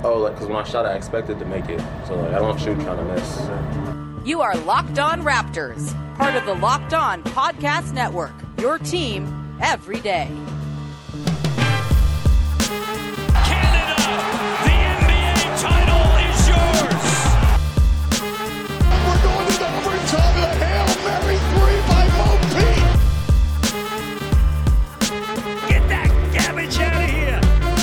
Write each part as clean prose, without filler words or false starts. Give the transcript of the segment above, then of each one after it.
Oh, like, because when I shot, I expected to make it. So, like, I don't shoot trying to miss. You are Locked On Raptors, part of the Locked On Podcast Network, your team every day. Canada, the NBA title is yours. We're going to the overtime of the Hail Mary 3 by Mo Pete. Get that garbage out of here.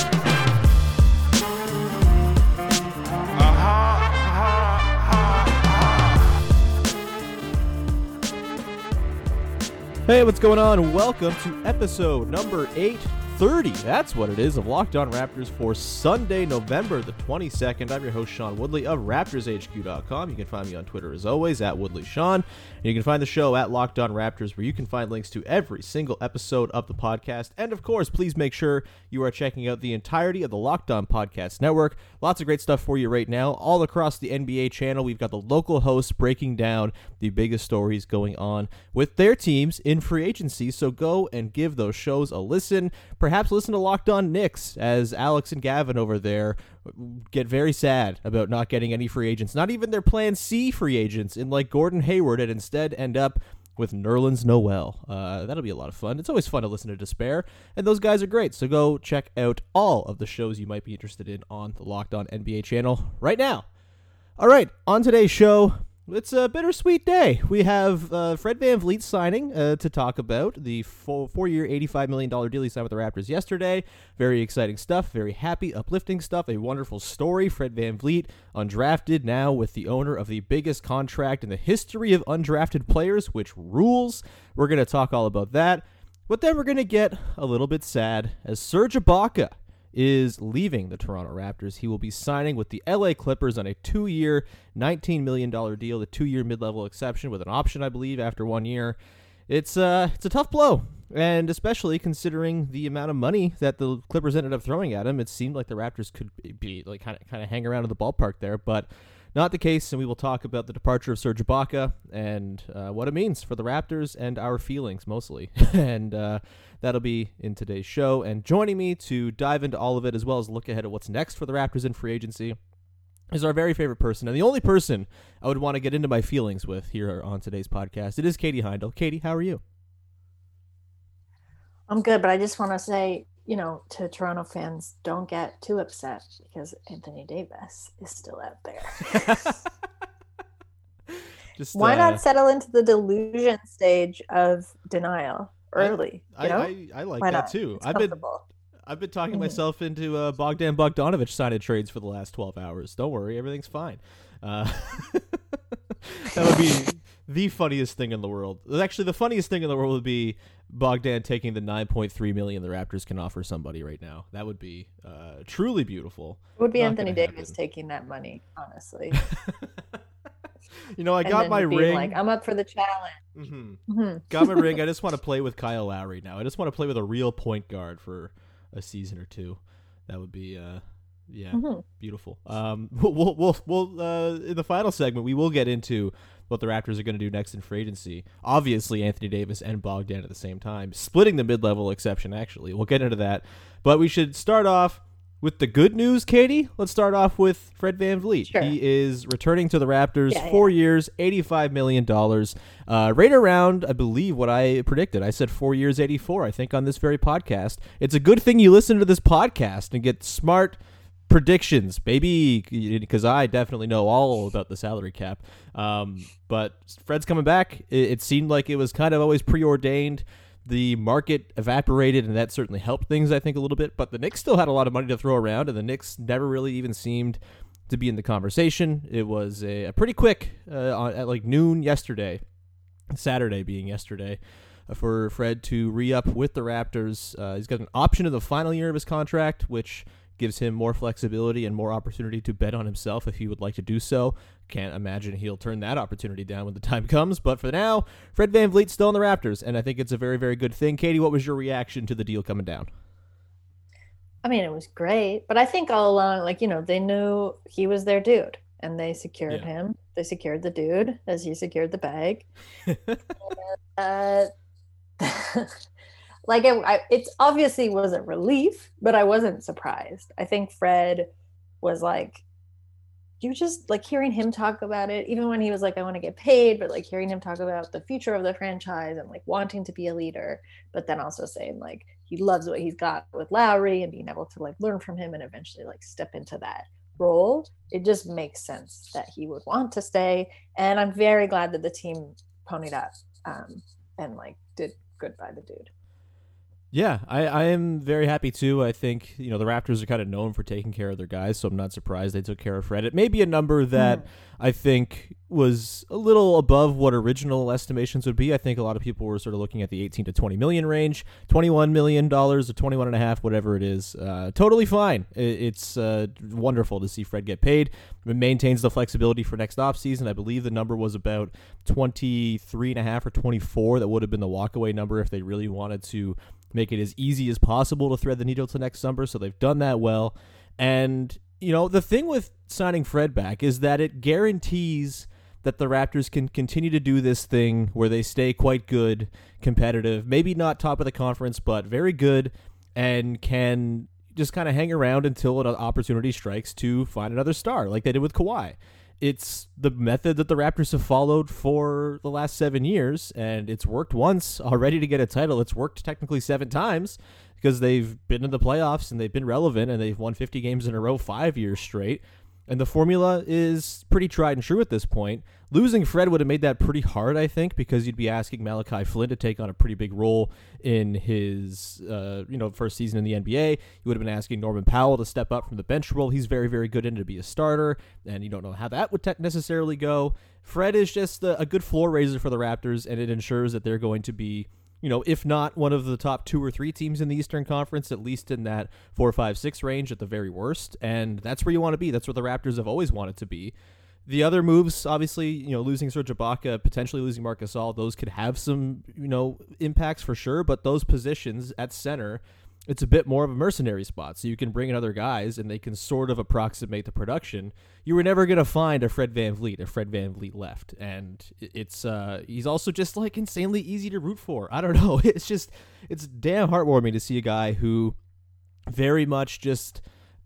Hey, what's going on? Welcome to episode number 830. That's what it is of Locked On Raptors for Sunday, November the 22nd. I'm your host, Sean Woodley of RaptorsHQ.com. You can find me on Twitter as always at WoodleySean. And you can find the show at Locked On Raptors, where you can find links to every single episode of the podcast. And of course, please make sure you are checking out the entirety of the Locked On Podcast Network. Lots of great stuff for you right now. All across the NBA channel, we've got the local hosts breaking down the biggest stories going on with their teams in free agency. So go and give those shows a listen. Perhaps listen to Locked On Knicks, as Alex and Gavin over there get very sad about not getting any free agents, not even their Plan C free agents in like Gordon Hayward, and instead end up with Nerlens Noel. That'll be a lot of fun. It's always fun to listen to Despair, and those guys are great. So go check out all of the shows you might be interested in on the Locked On NBA channel right now. All right, on today's show, it's a bittersweet day. We have Fred VanVleet signing to talk about the four-year, $85 million deal he signed with the Raptors yesterday. Very exciting stuff, very happy, uplifting stuff, a wonderful story. Fred VanVleet, undrafted, now with the owner of the biggest contract in the history of undrafted players, which rules. We're going to talk all about that. But then we're going to get a little bit sad as Serge Ibaka is leaving the Toronto Raptors. He will be signing with the LA Clippers on a 2-year, $19 million deal, the 2-year mid-level exception with an option, I believe, after 1 year. It's a tough blow, and especially considering the amount of money that the Clippers ended up throwing at him, it seemed like the Raptors could be like kind of hang around in the ballpark there, but not the case. And we will talk about the departure of Serge Ibaka and what it means for the Raptors and our feelings mostly. And that'll be in today's show. And joining me to dive into all of it, as well as look ahead at what's next for the Raptors in free agency, is our very favorite person, and the only person I would want to get into my feelings with here on today's podcast. It is Katie Heindel. Katie, how are you? I'm good, but I just want to say, to Toronto fans, don't get too upset because Anthony Davis is still out there. Why not settle into the delusion stage of denial early? I like Why that not? Too. I've been talking myself into Bogdan Bogdanovic signing trades for the last 12 hours. Don't worry, everything's fine. That would be the funniest thing in the world. Actually, the funniest thing in the world would be Bogdan taking the $9.3 million the Raptors can offer somebody right now. That would be truly beautiful. It would be Anthony Davis taking that money, honestly. I got my ring. Like, I'm up for the challenge. Mm-hmm. Mm-hmm. Got my ring. I just want to play with Kyle Lowry now. I just want to play with a real point guard for a season or two. That would be beautiful. We'll in the final segment we will get into what the Raptors are going to do next in free agency. Obviously, Anthony Davis and Bogdan at the same time, splitting the mid-level exception. Actually, we'll get into that, but we should start off with the good news, Katie. Let's start off with Fred VanVleet. Sure. He is returning to the Raptors, 4 years, $85 million. Right around, I believe, what I predicted. I said 4 years, 84, I think, on this very podcast. It's a good thing you listen to this podcast and get smart predictions, baby, because I definitely know all about the salary cap. But Fred's coming back. It seemed like it was kind of always preordained. The market evaporated, and that certainly helped things, I think, a little bit. But the Knicks still had a lot of money to throw around, and the Knicks never really even seemed to be in the conversation. It was a pretty quick, at like noon yesterday, Saturday being yesterday, for Fred to re-up with the Raptors. He's got an option in the final year of his contract, which gives him more flexibility and more opportunity to bet on himself if he would like to do so. Can't imagine he'll turn that opportunity down when the time comes. But for now, Fred VanVleet's still in the Raptors, and I think it's a very, very good thing. Katie, what was your reaction to the deal coming down? I mean, it was great, but I think all along, they knew he was their dude, and they secured him. They secured the dude as he secured the bag. It's obviously was a relief, but I wasn't surprised. I think Fred was like, you just like hearing him talk about it, even when he was like, I want to get paid, but like hearing him talk about the future of the franchise and like wanting to be a leader, but then also saying like he loves what he's got with Lowry and being able to like learn from him and eventually like step into that role. It just makes sense that he would want to stay. And I'm very glad that the team ponied up and like did good by the dude. Yeah, I am very happy too. I think, the Raptors are kind of known for taking care of their guys, so I'm not surprised they took care of Fred. It may be a number that I think was a little above what original estimations would be. I think a lot of people were sort of looking at the 18 to 20 million range, $21 million or 21 and a half, whatever it is. Totally fine. It's wonderful to see Fred get paid. It maintains the flexibility for next offseason. I believe the number was about 23 and a half or 24. That would have been the walkaway number if they really wanted to make it as easy as possible to thread the needle to next summer, so they've done that well. And, the thing with signing Fred back is that it guarantees that the Raptors can continue to do this thing where they stay quite good, competitive, maybe not top of the conference, but very good, and can just kind of hang around until an opportunity strikes to find another star, like they did with Kawhi. It's the method that the Raptors have followed for the last 7 years, and it's worked once already to get a title. It's worked technically 7 times because they've been in the playoffs and they've been relevant and they've won 50 games in a row 5 years straight. And the formula is pretty tried and true at this point. Losing Fred would have made that pretty hard, I think, because you'd be asking Malachi Flynn to take on a pretty big role in his, first season in the NBA. You would have been asking Norman Powell to step up from the bench role. He's very, very good in to be a starter, and you don't know how that would necessarily go. Fred is just a good floor raiser for the Raptors, and it ensures that they're going to be, if not one of the top 2 or 3 teams in the Eastern Conference, at least in that 4, 5, 6 range at the very worst. And that's where you want to be. That's where the Raptors have always wanted to be. The other moves, obviously, losing Serge Ibaka, potentially losing Marc Gasol, those could have some, impacts for sure. But those positions at center, it's a bit more of a mercenary spot. So you can bring in other guys and they can sort of approximate the production. You were never going to find a Fred VanVleet left. And he's also just like insanely easy to root for. I don't know. It's damn heartwarming to see a guy who very much just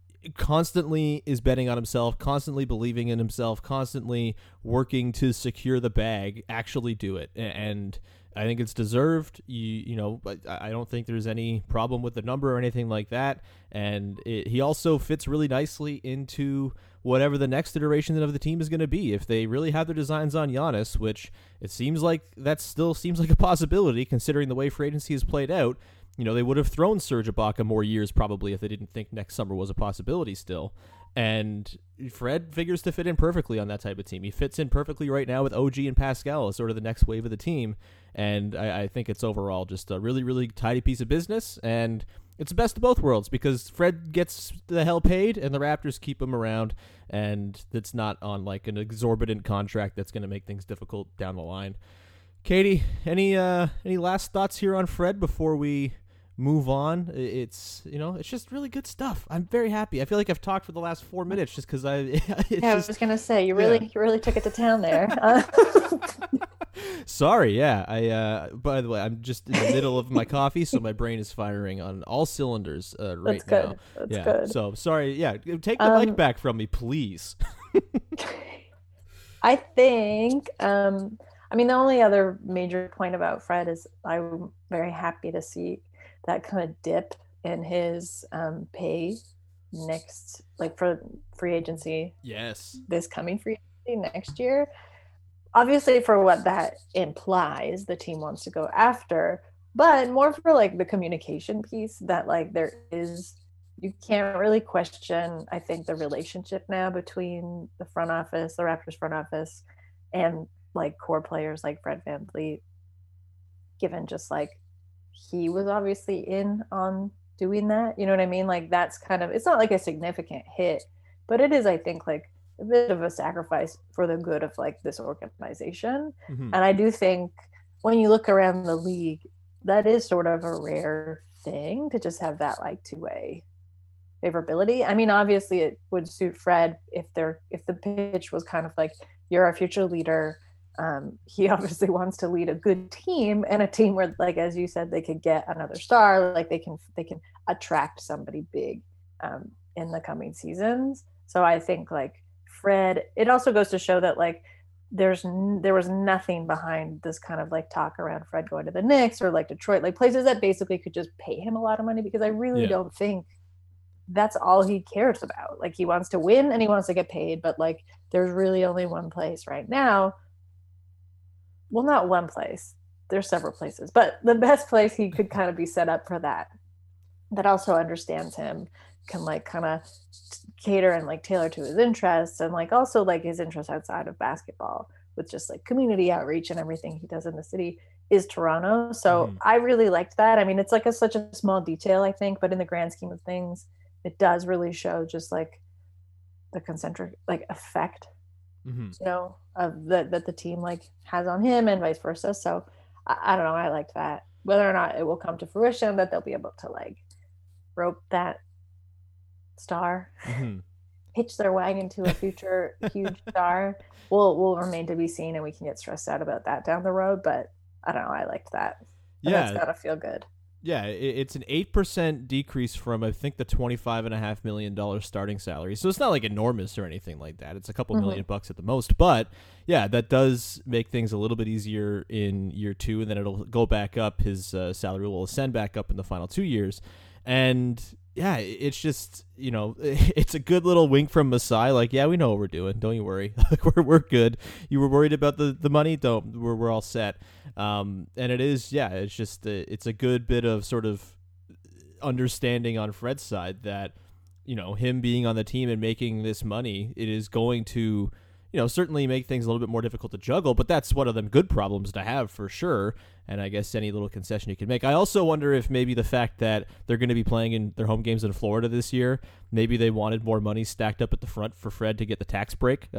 constantly is betting on himself, constantly believing in himself, constantly working to secure the bag, actually do it. And I think it's deserved. But I don't think there's any problem with the number or anything like that. And he also fits really nicely into whatever the next iteration of the team is going to be. If they really have their designs on Giannis, which it seems like that still seems like a possibility considering the way free agency has played out, they would have thrown Serge Ibaka more years probably if they didn't think next summer was a possibility still. And Fred figures to fit in perfectly on that type of team. He fits in perfectly right now with OG and Pascal as sort of the next wave of the team. And I think it's overall just a really, really tidy piece of business. And it's the best of both worlds because Fred gets the hell paid and the Raptors keep him around. And it's not on like an exorbitant contract that's going to make things difficult down the line. Katie, any last thoughts here on Fred before we move on? It's just really good stuff. I'm very happy. I feel like I've talked for the last 4 minutes just because I was gonna say you really took it to town there. Sorry, yeah. I by the way, I'm just in the middle of my coffee, so my brain is firing on all cylinders right now. That's good. So sorry. Yeah, take the mic back from me, please. I think. The only other major point about Fred is I'm very happy to see that kind of dip in his pay next, like for free agency. Yes. This coming free agency next year. Obviously, for what that implies, the team wants to go after, but more for like the communication piece that like you can't really question, I think, the relationship now between the Raptors front office, and like core players like Fred VanVleet, given just like he was obviously in on doing that. You know what I mean? Like that's kind of, it's not like a significant hit, but it is, I think, like a bit of a sacrifice for the good of like this organization. Mm-hmm. And I do think when you look around the league, that is sort of a rare thing to just have that like two-way favorability. Obviously it would suit Fred if the pitch was kind of like, you're our future leader. He obviously wants to lead a good team, and a team where, like as you said, they could get another star, like they can attract somebody big in the coming seasons. So I think like Fred, it also goes to show that like there was nothing behind this kind of like talk around Fred going to the Knicks or like Detroit, like places that basically could just pay him a lot of money, because I really don't think that's all he cares about. Like he wants to win and he wants to get paid, but like there's really only one place right now. Well, not one place. There's several places, but the best place he could kind of be set up for that also understands him, can like kind of cater and like tailor to his interests, and like also like his interests outside of basketball with just like community outreach and everything he does in the city, is Toronto. So I really liked that. I mean, it's like such a small detail, I think, but in the grand scheme of things, it does really show just like the concentric like effect, you know, of that the team like has on him and vice versa. So I don't know. I liked that. Whether or not it will come to fruition, that they'll be able to like rope that star, hitch their wagon to a future huge star, will remain to be seen, and we can get stressed out about that down the road. But I don't know. I liked that. And that's gotta feel good. Yeah, it's an 8% decrease from, I think, the $25.5 million starting salary. So it's not like enormous or anything like that. It's a couple $1 million at the most. But yeah, that does make things a little bit easier in year 2, and then it'll go back up. His salary will ascend back up in the final 2 years. And yeah, it's just, you know, it's a good little wink from Masai. Like, yeah, we know what we're doing. Don't you worry. Like, we're good. You were worried about the money? We're all set. And it is, yeah, it's just, it's a good bit of sort of understanding on Fred's side that, you know, him being on the team and making this money, it is going to, you know, certainly make things a little bit more difficult to juggle, but that's one of them good problems to have for sure. And I guess any little concession you can make. I also wonder if maybe the fact that they're going to be playing in their home games in Florida this year, maybe they wanted more money stacked up at the front for Fred to get the tax break.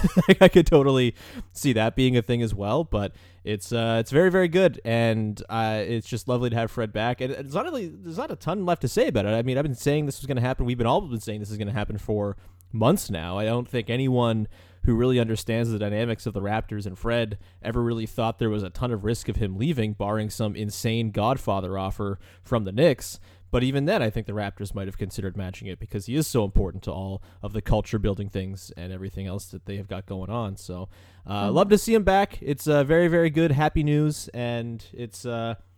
I could totally see that being a thing as well, but it's very, very good. And it's just lovely to have Fred back. And it's honestly, there's not a ton left to say about it. I mean, I've been saying this was going to happen. We've all been saying this is going to happen for months now. I don't think anyone who really understands the dynamics of the Raptors and Fred ever really thought there was a ton of risk of him leaving, barring some insane Godfather offer from the Knicks. But even then, I think the Raptors might have considered matching it, because he is so important to all of the culture building things and everything else that they have got going on. So love to see him back. It's very, very good, happy news. And it's,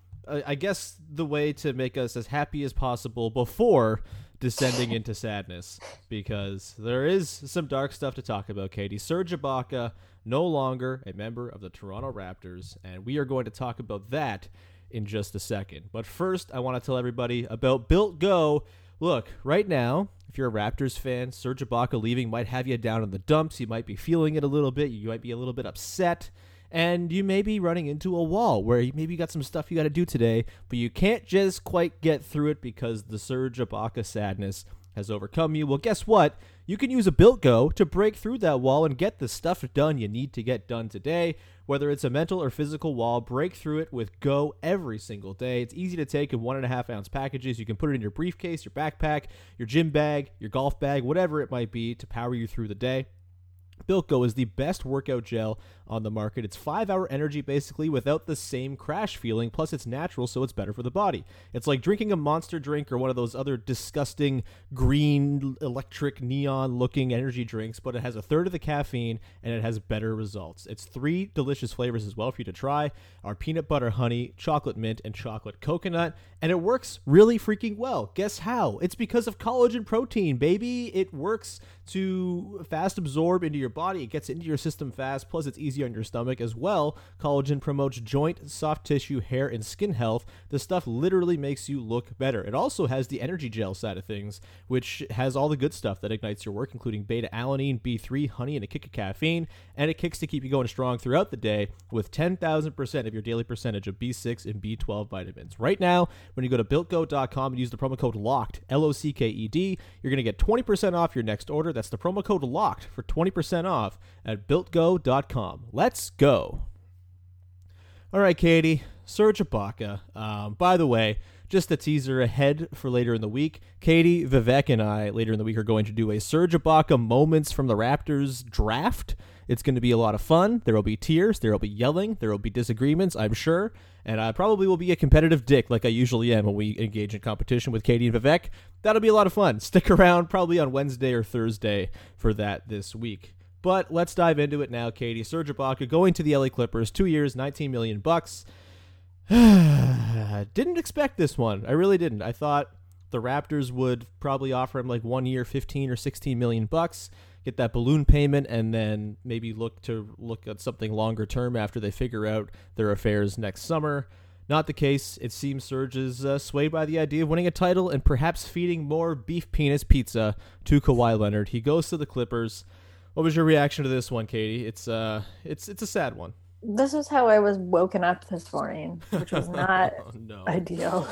I guess, the way to make us as happy as possible before descending into sadness, because there is some dark stuff to talk about, Katie. Serge Ibaka, no longer a member of the Toronto Raptors, and we are going to talk about that in just a second. But first, I want to tell everybody about Built Go. Look, right now, if you're a Raptors fan, Serge Ibaka leaving might have you down in the dumps. You might be feeling it a little bit. You might be a little bit upset. And you may be running into a wall where you maybe got some stuff you got to do today, but you can't just quite get through it because the Serge Ibaka sadness has overcome you. Well, guess what? You can use a Built Go to break through that wall and get the stuff done you need to get done today. Whether it's a mental or physical wall, break through it with Go every single day. It's easy to take in 1.5 ounce packages. You can put it in your briefcase, your backpack, your gym bag, your golf bag, whatever it might be to power you through the day. Built Go is the best workout gel on the market. It's 5-hour energy basically without the same crash feeling, plus it's natural, so it's better for the body. It's like drinking a Monster drink or one of those other disgusting green electric neon looking energy drinks, but it has a third of the caffeine and it has better results. It's 3 delicious flavors as well for you to try. Our peanut butter honey, chocolate mint, and chocolate coconut, and it works really freaking well. Guess how? It's because of collagen protein, baby. It works to fast absorb into your body. It gets into your system fast, plus it's easy on your stomach as well. Collagen promotes joint, soft tissue, hair, and skin health. This stuff literally makes you look better. It also has the energy gel side of things, which has all the good stuff that ignites your work, including beta-alanine, B3, honey, and a kick of caffeine, and it kicks to keep you going strong throughout the day with 10,000% of your daily percentage of B6 and B12 vitamins. Right now, when you go to BuiltGo.com and use the promo code LOCKED, LOCKED, you're going to get 20% off your next order. That's the promo code LOCKED for 20% off at BuiltGo.com. Let's go. All right, Katie. Serge Ibaka. By the way, just a teaser ahead for later in the week. Katie, Vivek, and I later in the week are going to do a Serge Ibaka moments from the Raptors draft. It's going to be a lot of fun. There will be tears. There will be yelling. There will be disagreements, I'm sure. And I probably will be a competitive dick like I usually am when we engage in competition with Katie and Vivek. That'll be a lot of fun. Stick around probably on Wednesday or Thursday for that this week. But let's dive into it now, Katie. Serge Ibaka going to the LA Clippers, 2 years, $19 million. Didn't expect this one. I really didn't. I thought the Raptors would probably offer him like 1 year, 15 or 16 million bucks, get that balloon payment, and then maybe look at something longer term after they figure out their affairs next summer. Not the case. It seems Serge is swayed by the idea of winning a title and perhaps feeding more beef penis pizza to Kawhi Leonard. He goes to the Clippers. What was your reaction to this one, Katie? It's a sad one. This is how I was woken up this morning, which was not ideal.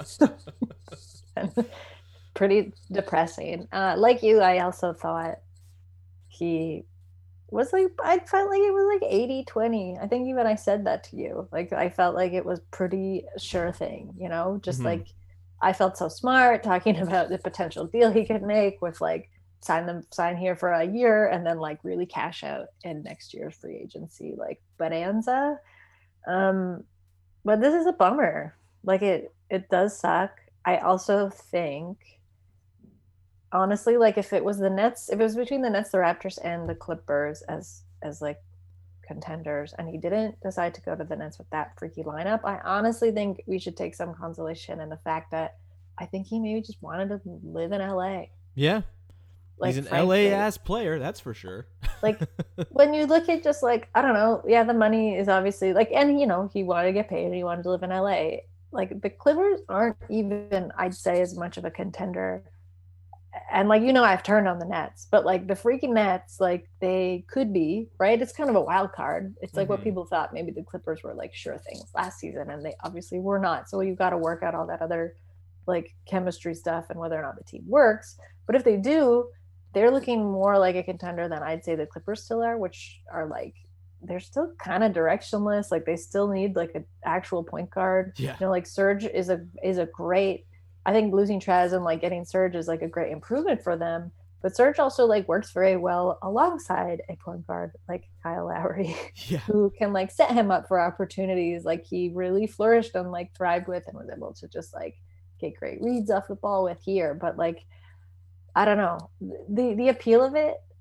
Pretty depressing. Like you, I also thought he was like, I felt like it was like 80-20. I think even I said that to you. Like, I felt like it was pretty sure thing, just like I felt so smart talking about the potential deal he could make with like, sign here for a year and then like really cash out in next year's free agency like bonanza. But this is a bummer. Like it does suck. I also think honestly, like if it was between the Nets, the Raptors, and the Clippers as like contenders, and he didn't decide to go to the Nets with that freaky lineup, I honestly think we should take some consolation in the fact that I think he maybe just wanted to live in LA. Yeah. Like, he's an LA-ass player, that's for sure. Like, when you look at just, like, I don't know, yeah, the money is obviously, like, and, he wanted to get paid and he wanted to live in LA. Like, the Clippers aren't even, I'd say, as much of a contender. And, like, I've turned on the Nets. But, like, the freaking Nets, like, they could be, right? It's kind of a wild card. It's like what people thought maybe the Clippers were, like, sure things last season, and they obviously were not. So you've got to work out all that other, like, chemistry stuff and whether or not the team works. But if they do, they're looking more like a contender than I'd say the Clippers still are, which are like, they're still kind of directionless. Like they still need like an actual point guard. Yeah. Like Serge is a great, I think losing Trez and like getting Serge is like a great improvement for them. But Serge also like works very well alongside a point guard like Kyle Lowry, who can like set him up for opportunities. Like he really flourished and like thrived with and was able to just like get great reads off the ball with here. But like, I don't know, the appeal of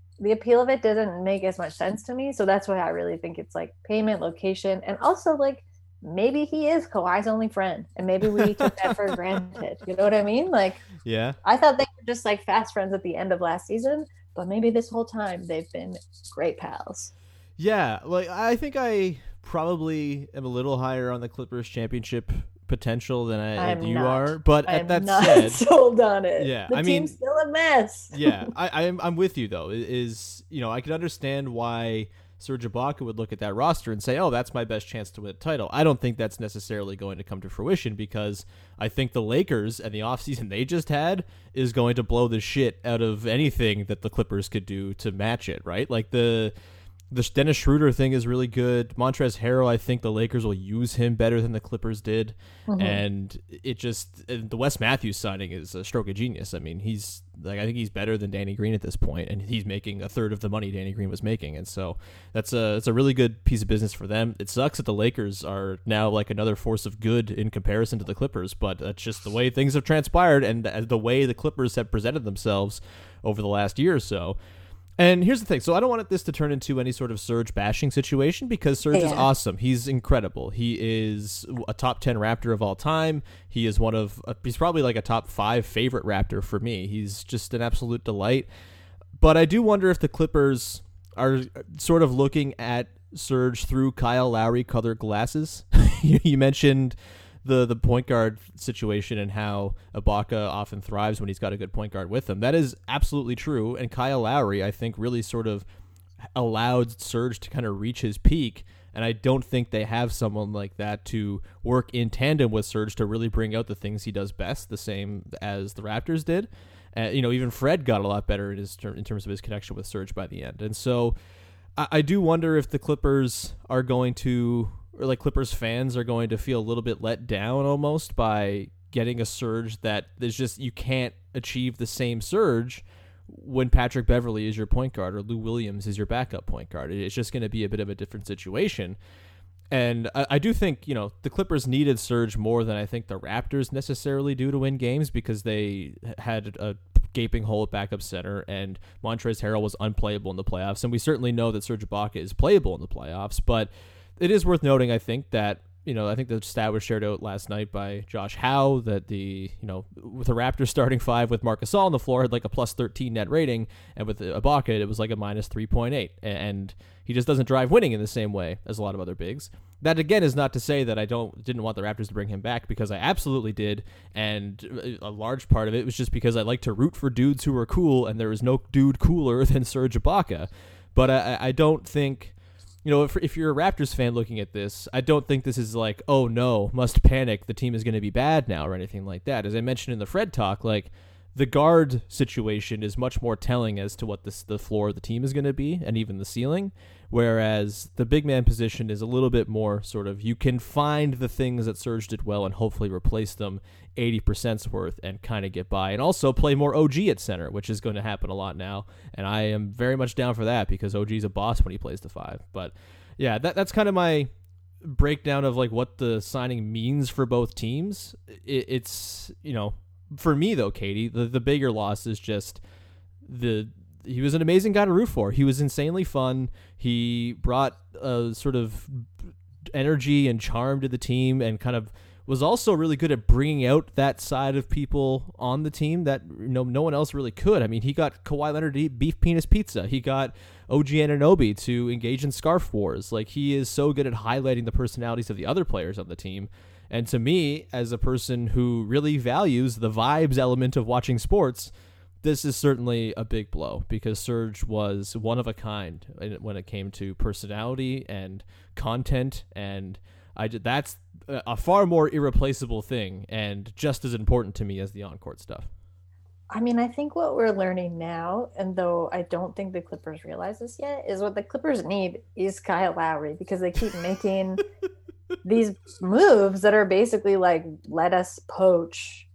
it doesn't make as much sense to me. So that's why I really think it's like payment, location, and also like maybe he is Kawhi's only friend, and maybe we took that for granted. You know what I mean? Like, yeah, I thought they were just like fast friends at the end of last season, but maybe this whole time they've been great pals. Yeah, like I think I probably am a little higher on the Clippers championship potential than you are, but at that said, sold on it. Yeah, the team's still a mess. Yeah, I'm with you though. I can understand why Serge Ibaka would look at that roster and say, "Oh, that's my best chance to win a title." I don't think that's necessarily going to come to fruition because I think the Lakers and the offseason they just had is going to blow the shit out of anything that the Clippers could do to match it. Right, like the Dennis Schroeder thing is really good. Montrezl Harrell, I think the Lakers will use him better than the Clippers did. Mm-hmm. And the Wes Matthews signing is a stroke of genius. I mean, I think he's better than Danny Green at this point, and he's making a third of the money Danny Green was making. And so it's a really good piece of business for them. It sucks that the Lakers are now like another force of good in comparison to the Clippers, but that's just the way things have transpired and the way the Clippers have presented themselves over the last year or so. And here's the thing. So I don't want this to turn into any sort of Serge bashing situation because Serge is awesome. He's incredible. He is a top 10 Raptor of all time. He is he's probably like a top 5 favorite Raptor for me. He's just an absolute delight. But I do wonder if the Clippers are sort of looking at Serge through Kyle Lowry colored glasses. You mentioned the point guard situation and how Ibaka often thrives when he's got a good point guard with him. That is absolutely true. And Kyle Lowry, I think, really sort of allowed Serge to kind of reach his peak. And I don't think they have someone like that to work in tandem with Serge to really bring out the things he does best, the same as the Raptors did. Even Fred got a lot better in terms of his connection with Serge by the end. And so I do wonder if the Clippers are going to, or like Clippers fans are going to feel a little bit let down almost by getting a surge that there's just, you can't achieve the same surge when Patrick Beverley is your point guard or Lou Williams is your backup point guard. It's just going to be a bit of a different situation. And I do think, the Clippers needed Serge more than I think the Raptors necessarily do to win games, because they had a gaping hole at backup center, and Montrezl Harrell was unplayable in the playoffs. And we certainly know that Serge Ibaka is playable in the playoffs, but it is worth noting, I think, that I think the stat was shared out last night by Josh Howe that with the Raptors starting five with Marc Gasol on the floor had like a plus 13 net rating, and with Ibaka it was like a minus 3.8, and he just doesn't drive winning in the same way as a lot of other bigs. That again is not to say that I didn't want the Raptors to bring him back, because I absolutely did, and a large part of it was just because I like to root for dudes who are cool, and there is no dude cooler than Serge Ibaka. But I don't think. If you're a Raptors fan looking at this, I don't think this is like, oh no, must panic, the team is going to be bad now, or anything like that. As I mentioned in the Fred talk, like, the guard situation is much more telling as to what the floor of the team is going to be, and even the ceiling, whereas the big man position is a little bit more sort of, you can find the things that Serge did well and hopefully replace them 80%'s worth and kind of get by, and also play more OG at center, which is going to happen a lot now, and I am very much down for that, because OG's a boss when he plays the five. But yeah, that's kind of my breakdown of like what the signing means for both teams. It's for me though, Katie, the bigger loss is just he was an amazing guy to root for. He was insanely fun. He brought a sort of energy and charm to the team, and kind of was also really good at bringing out that side of people on the team that no one else really could. I mean, he got Kawhi Leonard to eat beef penis pizza. He got OG Anunoby to engage in scarf wars. Like, he is so good at highlighting the personalities of the other players on the team. And to me, as a person who really values the vibes element of watching sports, this is certainly a big blow, because Serge was one of a kind when it came to personality and content, and that's a far more irreplaceable thing and just as important to me as the on-court stuff. I mean, I think what we're learning now, and though I don't think the Clippers realize this yet, is what the Clippers need is Kyle Lowry, because they keep making these moves that are basically like, let us poach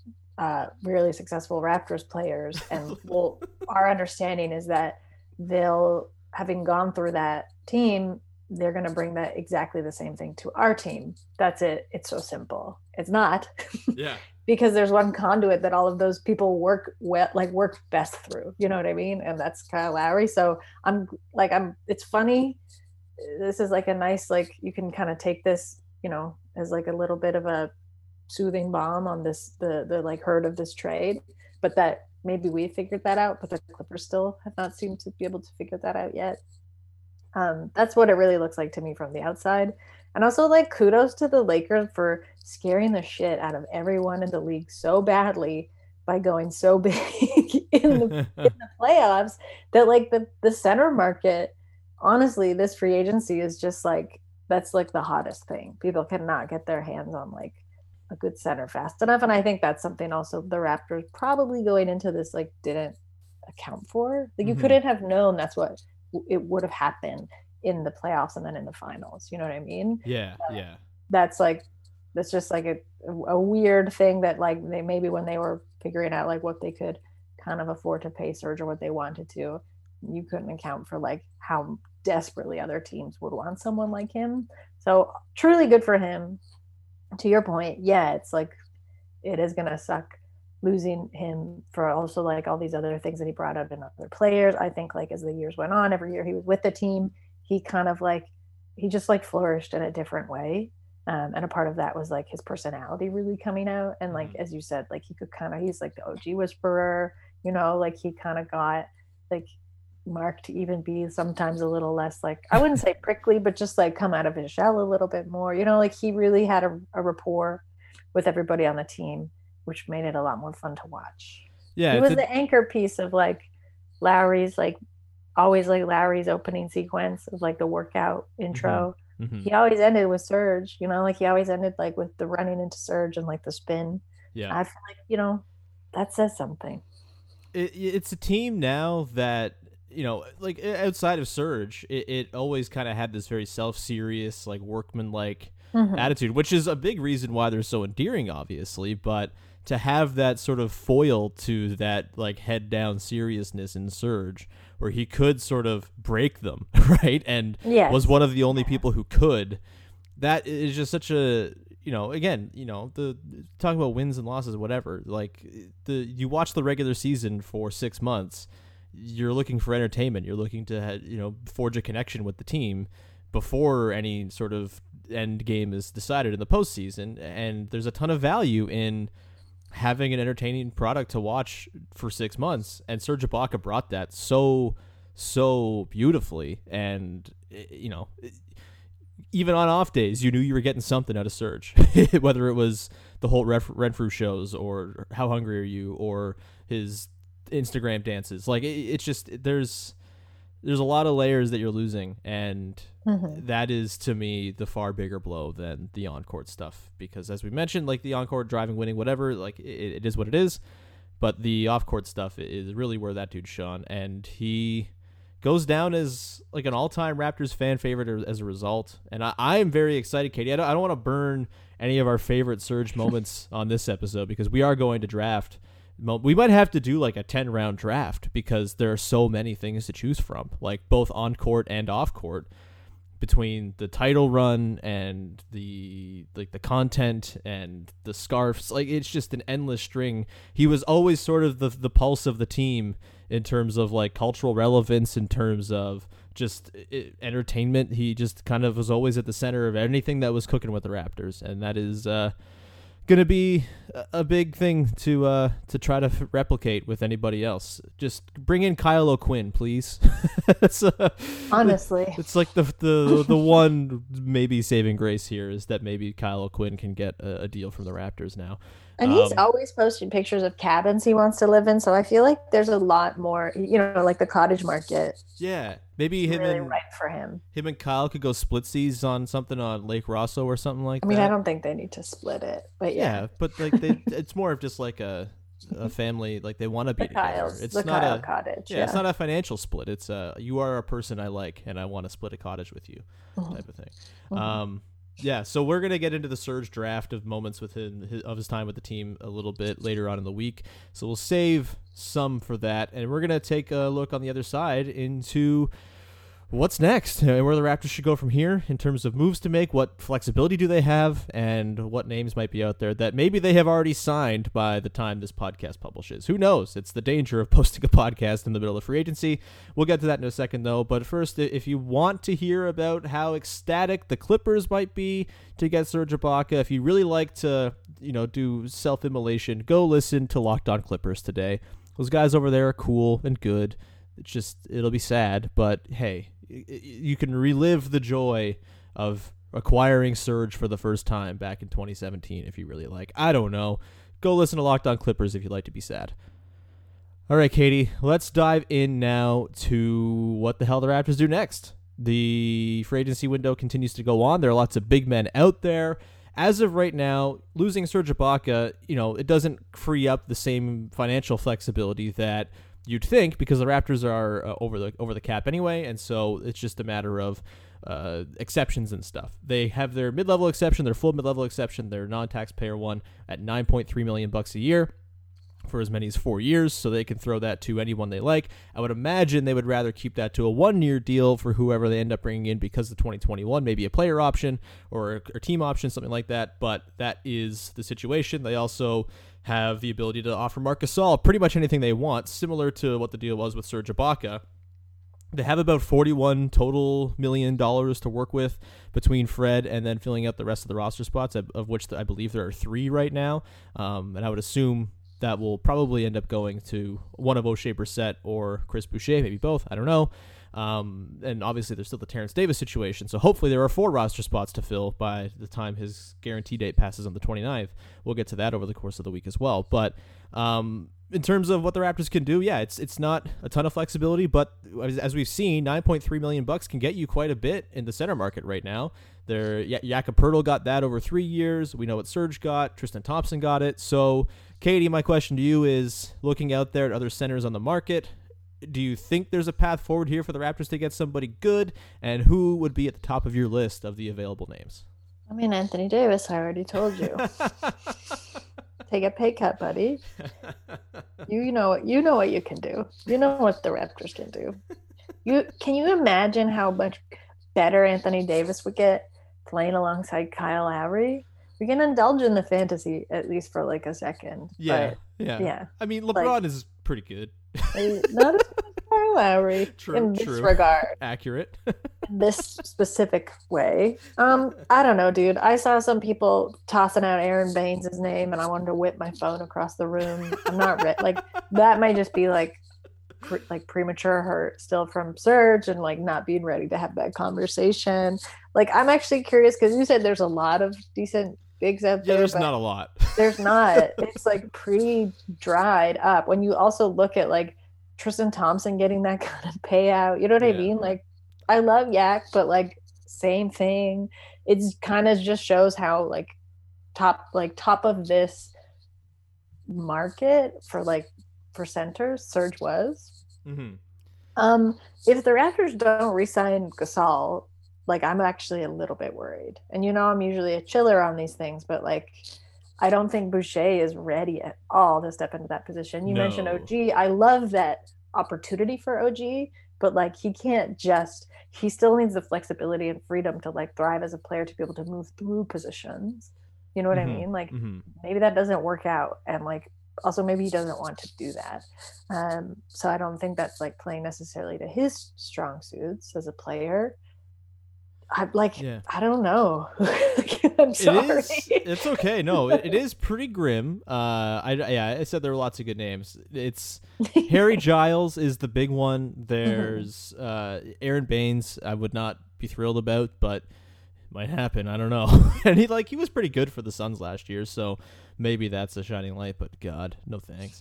really successful Raptors players. And our understanding is that having gone through that team, they're going to bring that exactly the same thing to our team. That's it. It's so simple. It's not. Yeah. Because there's one conduit that all of those people work best through. You know what I mean? And that's Kyle Lowry. So it's funny. This is like a nice, like, you can kind of take this, as like a little bit of a soothing balm on this, the like hurt of this trade, but that maybe we figured that out, but the Clippers still have not seemed to be able to figure that out yet. That's what it really looks like to me from the outside. And also, like, kudos to the Lakers for scaring the shit out of everyone in the league so badly by going so big in the playoffs that, like, the center market, honestly, this free agency is just like, that's like the hottest thing. People cannot get their hands on like a good center fast enough. And I think that's something also the Raptors probably going into this like didn't account for. Like, you couldn't have known that's what it would have happened in the playoffs and then in the finals. You know what I mean? Yeah. That's just like a weird thing that, like, they maybe when they were figuring out like what they could kind of afford to pay Serge or what they wanted to, you couldn't account for like how desperately other teams would want someone like him. So truly good for him. To your point, yeah, it's like, it is going to suck losing him for also like all these other things that he brought up in other players. I think like as the years went on, every year he was with the team, he kind of like, he just like flourished in a different way. And a part of that was like his personality really coming out. And like, as you said, like he could kind of, he's like the OG whisperer, like he kind of got like Mark to even be sometimes a little less like, I wouldn't say prickly, but just like come out of his shell a little bit more, like he really had a rapport with everybody on the team, which made it a lot more fun to watch. Yeah. It was the anchor piece of like Lowry's, like always like Lowry's opening sequence of like the workout intro. Mm-hmm. He always ended with Serge, like he always ended like with the running into Serge and like the spin. Yeah. I feel like, that says something. It's a team now that, like outside of Serge, it always kind of had this very self-serious, like workman-like attitude, which is a big reason why they're so endearing, obviously. But to have that sort of foil to that like head down seriousness in Serge, where he could sort of break them, right? And was one of the only people who could. That is just such a, again, the talking about wins and losses, whatever. Like you watch the regular season for 6 months, you're looking for entertainment. You're looking to forge a connection with the team before any sort of end game is decided in the postseason. And there's a ton of value in having an entertaining product to watch for 6 months. And Serge Ibaka brought that so beautifully. And even on off days, you knew you were getting something out of Serge, whether it was the whole Renfrew shows or How Hungry Are You or his Instagram dances. Like it's just there's a lot of layers that you're losing, and that is to me the far bigger blow than the on-court stuff, because as we mentioned, like the on-court driving, winning, whatever, like it is what it is, but the off-court stuff is really where that dude shone, and he goes down as like an all-time Raptors fan favorite as a result. And I am very excited, Katie. I don't want to burn any of our favorite Serge moments on this episode, because we are going to draft. We might have to do like a 10-round draft, because there are so many things to choose from, like both on court and off court, between the title run and the content and the scarves. Like it's just an endless string. He was always sort of the pulse of the team in terms of like cultural relevance, in terms of just entertainment. He just kind of was always at the center of anything that was cooking with the Raptors, and that is going to be a big thing to try to replicate with anybody else. Just bring in Kyle O'Quinn, please. Honestly, it's like the one maybe saving grace here is that maybe Kyle O'Quinn can get a deal from the Raptors now. And he's always posting pictures of cabins he wants to live in, so I feel like there's a lot more, like the cottage market. Yeah, maybe him really and right for him. Him and Kyle could go splitsies on something on Lake Rosso or something like that. I mean, I don't think they need to split it, but yeah. But like it's more of just like a family, like they want to be together. It's not Kyle a cottage. Yeah, it's not a financial split. It's you are a person I like, and I want to split a cottage with you, type of thing. Yeah, so we're gonna get into the Serge draft of moments with his time with the team a little bit later on in the week. So we'll save some for that, and we're gonna take a look on the other side into what's next and where the Raptors should go from here in terms of moves to make. What flexibility do they have, and what names might be out there that maybe they have already signed by the time this podcast publishes. Who knows? It's the danger of posting a podcast in the middle of free agency. We'll get to that in a second, though. But first, if you want to hear about how ecstatic the Clippers might be to get Serge Ibaka, if you really like to do self-immolation, go listen to Locked On Clippers today. Those guys over there are cool and good. It'll be sad, but hey, you can relive the joy of acquiring Serge for the first time back in 2017 if you really like. I don't know. Go listen to Locked On Clippers if you'd like to be sad. All right, Katie, let's dive in now to what the hell the Raptors do next. The free agency window continues to go on. There are lots of big men out there. As of right now, losing Serge Ibaka, it doesn't free up the same financial flexibility that you'd think, because the Raptors are over the cap anyway, and so it's just a matter of exceptions and stuff. They have their mid-level exception, their full mid-level exception, their non-taxpayer one at $9.3 million a year for as many as 4 years, so they can throw that to anyone they like. I would imagine they would rather keep that to a 1-year deal for whoever they end up bringing in because of 2021, maybe a player option or a team option, something like that, but that is the situation. They also have the ability to offer Marc Gasol pretty much anything they want, similar to what the deal was with Serge Ibaka. They have about $41 total million to work with between Fred and then filling out the rest of the roster spots, of which I believe there are 3 right now. And I would assume that will probably end up going to one of O'Shea Brissett or Chris Boucher, maybe both. I don't know. And obviously there's still the Terrence Davis situation. So hopefully there are 4 roster spots to fill by the time his guarantee date passes on the 29th. We'll get to that over the course of the week as well. But in terms of what the Raptors can do, yeah, it's not a ton of flexibility, but as we've seen, $9.3 million can get you quite a bit in the center market right now. Jakob Poeltl got that over 3 years. We know what Serge got. Tristan Thompson got it. So, Katie, my question to you is, looking out there at other centers on the market, do you think there's a path forward here for the Raptors to get somebody good? And who would be at the top of your list of the available names? I mean, Anthony Davis, I already told you. Take a pay cut, buddy. You know what you can do. You know what the Raptors can do. Can you imagine how much better Anthony Davis would get playing alongside Kyle Lowry? We can indulge in the fantasy at least for like a second. Yeah. I mean, LeBron is pretty good. Not as good as Kyle Lowry in this regard. Accurate. In this specific way. I don't know, dude. I saw some people tossing out Aaron Baines' name, and I wanted to whip my phone across the room. I'm not like that. Might just be like premature hurt still from Serge and like not being ready to have that conversation. Like, I'm actually curious because you said there's a lot of decent bigs out there. Yeah, there's not a lot. There's not. It's like pretty dried up. When you also look at like Tristan Thompson getting that kind of payout, you know what I mean? Like, I love Yak, but like same thing. It's kind of just shows how like top of this market for centers Serge was. Mm-hmm. If the Raptors don't re-sign Gasol, like, I'm actually a little bit worried. And I'm usually a chiller on these things, but like, I don't think Boucher is ready at all to step into that position. You mentioned OG. I love that opportunity for OG, but like, he still needs the flexibility and freedom to like thrive as a player, to be able to move through positions. You know what I mean? Like, maybe that doesn't work out. And like, also maybe he doesn't want to do that. So I don't think that's like playing necessarily to his strong suits as a player. I don't know. I'm sorry. It's okay. No, it is pretty grim. I said there were lots of good names. It's Harry Giles is the big one. There's Aaron Baines. I would not be thrilled about, but might happen. I don't know. And he was pretty good for the Suns last year, so maybe that's a shining light. But God, no thanks.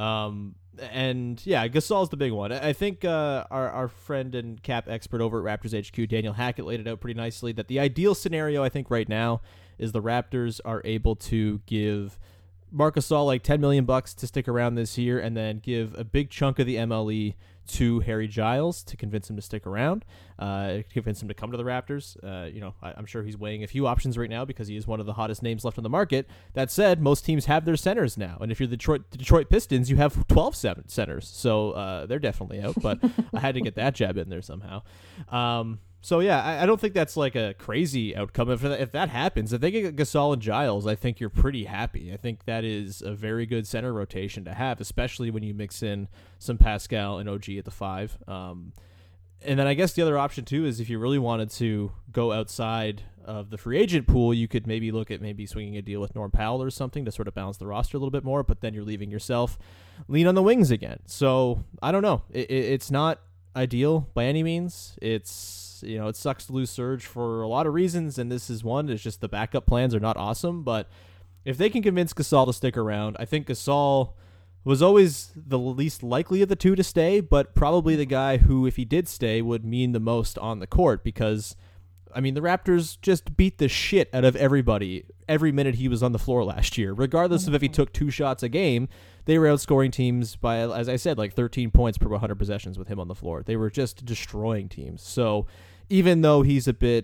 And yeah, Gasol's the big one. I think our friend and cap expert over at Raptors HQ, Daniel Hackett, laid it out pretty nicely that the ideal scenario, I think, right now is the Raptors are able to give Marc Gasol like $10 million to stick around this year, and then give a big chunk of the MLE to Harry Giles to convince him to stick around, convince him to come to the Raptors. I'm sure he's weighing a few options right now because he is one of the hottest names left on the market. That said, most teams have their centers now, and if you're the Detroit Pistons, you have 12 centers, so they're definitely out, but I had to get that jab in there somehow. So yeah, I don't think that's like a crazy outcome. If that happens, if they get Gasol and Giles, I think you're pretty happy. I think that is a very good center rotation to have, especially when you mix in some Pascal and OG at the 5. And then I guess the other option too is if you really wanted to go outside of the free agent pool, you could maybe look at swinging a deal with Norm Powell or something to sort of balance the roster a little bit more, but then you're leaving yourself lean on the wings again. So I don't know. It's not ideal by any means. It sucks to lose Serge for a lot of reasons, and this is one. It's just the backup plans are not awesome, but if they can convince Gasol to stick around, I think Gasol was always the least likely of the two to stay, but probably the guy who, if he did stay, would mean the most on the court because, I mean, the Raptors just beat the shit out of everybody every minute he was on the floor last year. Regardless of if he took 2 shots a game, they were outscoring teams by, as I said, like 13 points per 100 possessions with him on the floor. They were just destroying teams. So even though he's a bit,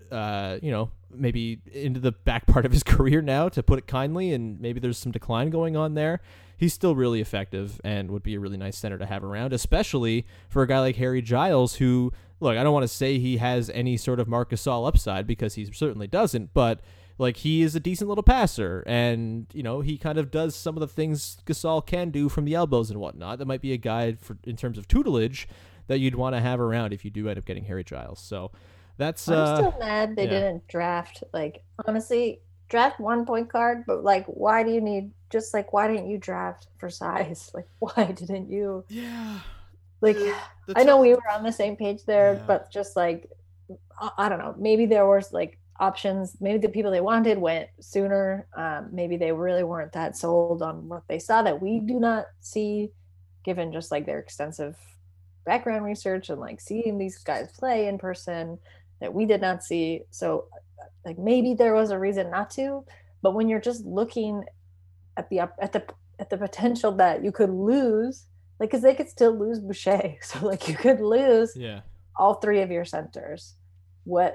maybe into the back part of his career now, to put it kindly, and maybe there's some decline going on there, he's still really effective and would be a really nice center to have around, especially for a guy like Harry Giles, who, look, I don't want to say he has any sort of Marc Gasol upside because he certainly doesn't, but like, he is a decent little passer, and he kind of does some of the things Gasol can do from the elbows and whatnot. That might be a guy in terms of tutelage that you'd want to have around if you do end up getting Harry Giles. So that's I'm still mad they didn't draft, like, honestly, draft one point guard, but like, why didn't you draft for size? Like, why didn't you? Yeah. Like, I know we were on the same page there, but just like, I don't know, maybe there was like options. Maybe the people they wanted went sooner. Maybe they really weren't that sold on what they saw that we do not see, given just like their extensive background research and like seeing these guys play in person that we did not see. So like, maybe there was a reason not to, but when you're just looking at the potential that you could lose, like, because they could still lose Boucher, so like you could lose all 3 of your centers. What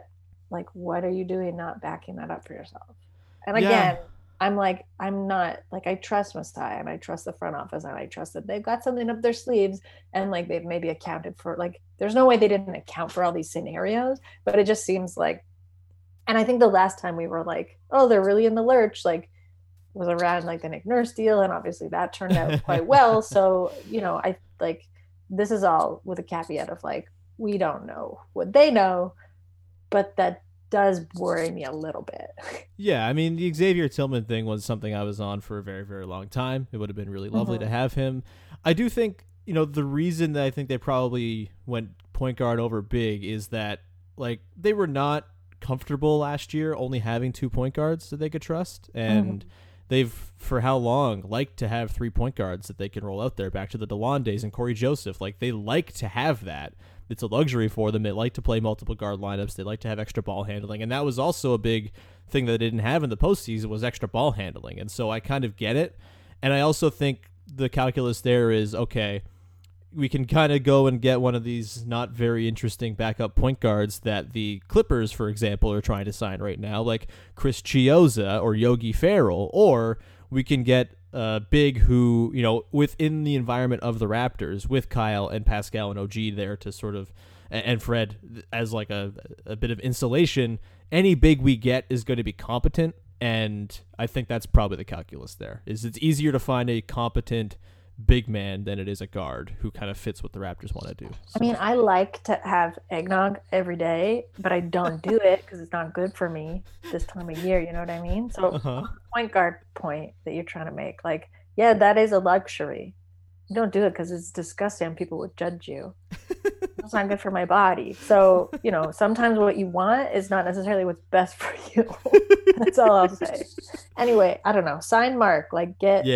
like, what are you doing not backing that up for yourself? And again, I'm like, I'm not like, I trust Masai and I trust the front office and I trust that they've got something up their sleeves and like they've maybe accounted for, like, there's no way they didn't account for all these scenarios, but it just seems like, and I think the last time we were like, oh, they're really in the lurch, like, was around like the Nick Nurse deal, and obviously that turned out quite well. So, you know, I like, this is all with a caveat of like, we don't know what they know, but that does worry me a little bit. Yeah, I mean, the Xavier Tillman thing was something I was on for a very, very long time. It would have been really lovely to have him. I do think, you know, the reason that I think they probably went point guard over big is that, like, they were not comfortable last year only having 2 point guards that they could trust, and they've, for how long, liked to have 3 point guards that they can roll out there, back to the DeLon days and Corey Joseph. Like, they like to have that. It's a luxury for them. They like to play multiple guard lineups. They like to have extra ball handling. And that was also a big thing that they didn't have in the postseason, was extra ball handling. And so I kind of get it. And I also think the calculus there is, okay, we can kind of go and get one of these not very interesting backup point guards that the Clippers, for example, are trying to sign right now, like Chris Chiozza or Yogi Ferrell, or we can get big who, you know, within the environment of the Raptors, with Kyle and Pascal and OG there to sort of, and Fred as like a bit of insulation, any big we get is going to be competent. And I think that's probably the calculus there, is it's easier to find a competent big man than it is a guard who kind of fits what the Raptors want to do. So. I mean, I like to have eggnog every day, but I don't do it because it's not good for me this time of year. You know what I mean? So point guard point that you're trying to make, like, yeah, that is a luxury. You don't do it because it's disgusting and people would judge you. It's not good for my body. So, you know, sometimes what you want is not necessarily what's best for you. That's all I'll say. Anyway, I don't know. Sign Mark, like,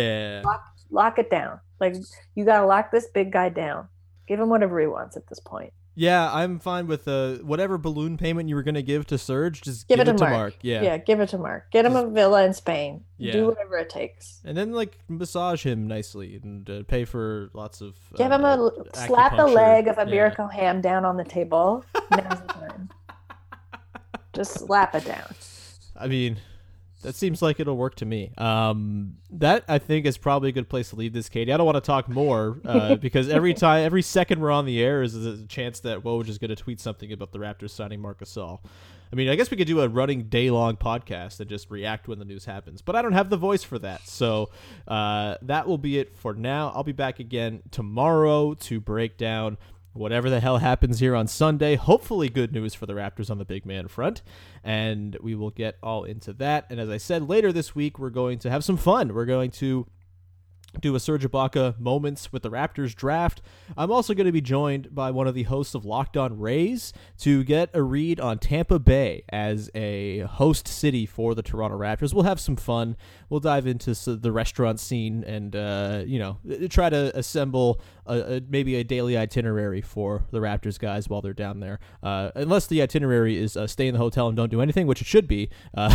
lock it down. Like, you got to lock this big guy down. Give him whatever he wants at this point. Yeah, I'm fine with whatever balloon payment you were going to give to Serge, just give it to Mark. Yeah, give it to Mark. Get him a villa in Spain. Yeah. Do whatever it takes. And then, like, massage him nicely and pay for lots of give him a slap the leg of Iberico ham down on the table. Now's the time. Just slap it down. I mean, that seems like it'll work to me. That, I think, is probably a good place to leave this, Katie. I don't want to talk more because every second we're on the air is a chance that Woj is going to tweet something about the Raptors signing Marc Gasol. I mean, I guess we could do a running day-long podcast and just react when the news happens, but I don't have the voice for that. So that will be it for now. I'll be back again tomorrow to break down whatever the hell happens here on Sunday. Hopefully good news for the Raptors on the big man front, and we will get all into that. And as I said, later this week, we're going to have some fun. We're going to do a Serge Ibaka moments with the Raptors draft. I'm also going to be joined by one of the hosts of Locked On Rays to get a read on Tampa Bay as a host city for the Toronto Raptors. We'll have some fun. We'll dive into the restaurant scene and, try to assemble maybe a daily itinerary for the Raptors guys while they're down there. Unless the itinerary is stay in the hotel and don't do anything, which it should be,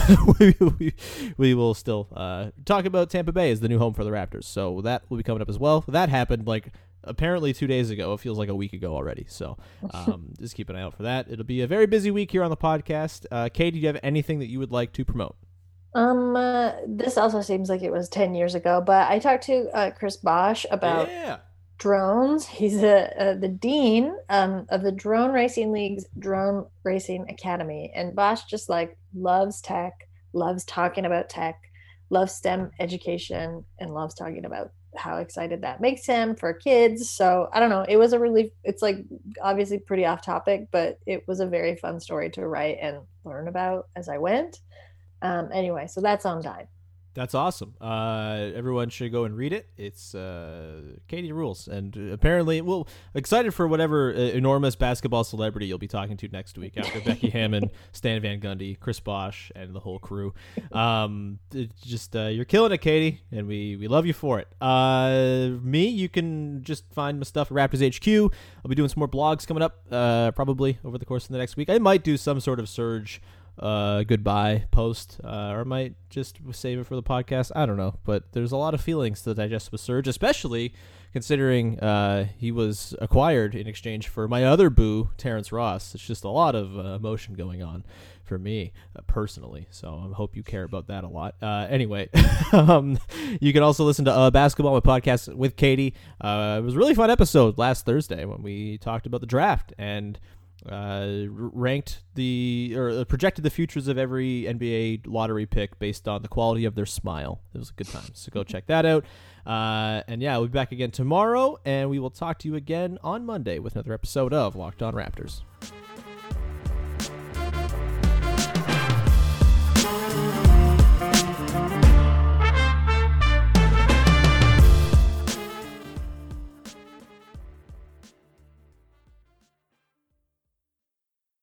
we will still talk about Tampa Bay as the new home for the Raptors. So that will be coming up as well. That happened like apparently 2 days ago. It feels like a week ago already. So just keep an eye out for that. It'll be a very busy week here on the podcast. Katie, do you have anything that you would like to promote? This also seems like it was 10 years ago, but I talked to Chris Bosch about drones. He's the dean of the Drone Racing League's Drone Racing Academy, and Bosch just like loves tech, loves talking about tech, loves STEM education, and loves talking about how excited that makes him for kids. So I don't know, it was a relief. It's like obviously pretty off topic, but it was a very fun story to write and learn about as I went. Anyway, so that's on Dime. That's awesome. Everyone should go and read it. It's Katie rules. And apparently, well, excited for whatever enormous basketball celebrity you'll be talking to next week after Becky Hammond, Stan Van Gundy, Chris Bosch, and the whole crew. You're killing it, Katie, and we love you for it. Me, you can just find my stuff at Raptors HQ. I'll be doing some more blogs coming up probably over the course of the next week. I might do some sort of Surge goodbye post, or I might just save it for the podcast. I don't know, but there's a lot of feelings to digest with Surge, especially considering he was acquired in exchange for my other boo, Terrence Ross. It's just a lot of emotion going on for me personally, so I hope you care about that a lot. Anyway, you can also listen to Basketball, my podcast with Katie. It was a really fun episode last Thursday when we talked about the draft and ranked projected the futures of every NBA lottery pick based on the quality of their smile. It was a good time, so go check that out. And yeah, we'll be back again tomorrow, and we will talk to you again on Monday with another episode of Locked On Raptors.